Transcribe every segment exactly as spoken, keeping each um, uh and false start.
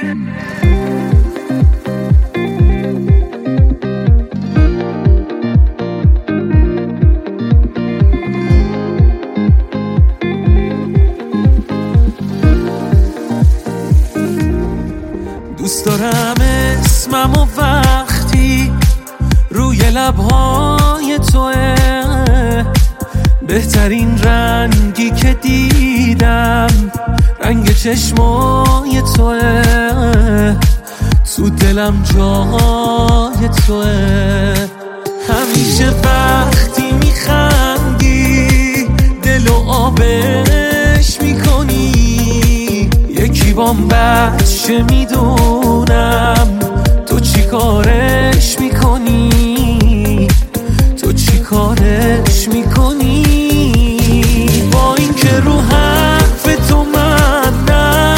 دوست دارم اسمم و وقتی روی لبهای توه، بهترین رنگی که دیدم رنگ چشمای توه، تو دلم جای توه. همیشه وقتی میخندی دلو آبش میکنی، یکی بام بچه میدونم تو چی کارش میکنی، تو چی کارش میکنی. با این که رو حرف تو من نه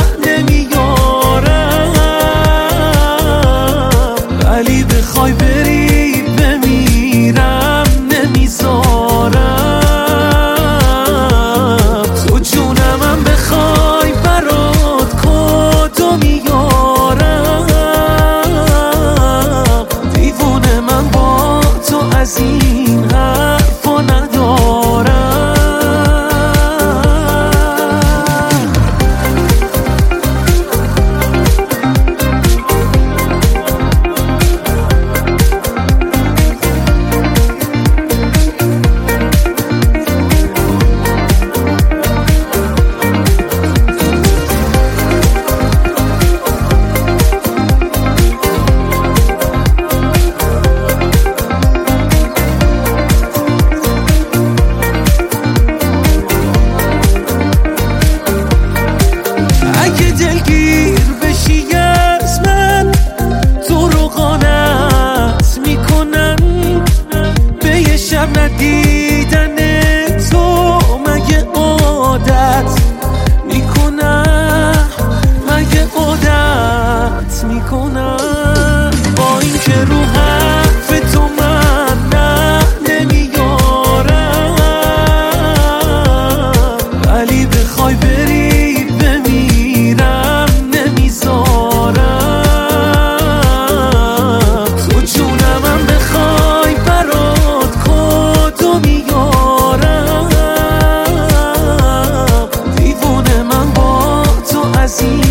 نمیارم، ولی بخوای بری بمیرم نمیذارم. تو جونمم بخوای برات کدو میارم، دیوونه من با تو از این حرفا ندارم. اگه دلگیر بشی از من، تو رو قانت میکنن به یه شب ندیدن تو. مگه عادت میکنم، مگه عادت میکنم. با این که رو حرف تو من نه نمیارم، ولی بخوای بری بمیرم نمیذارم. تو جونمم بخوای برات کدو میارم، دیوونه من با تو از این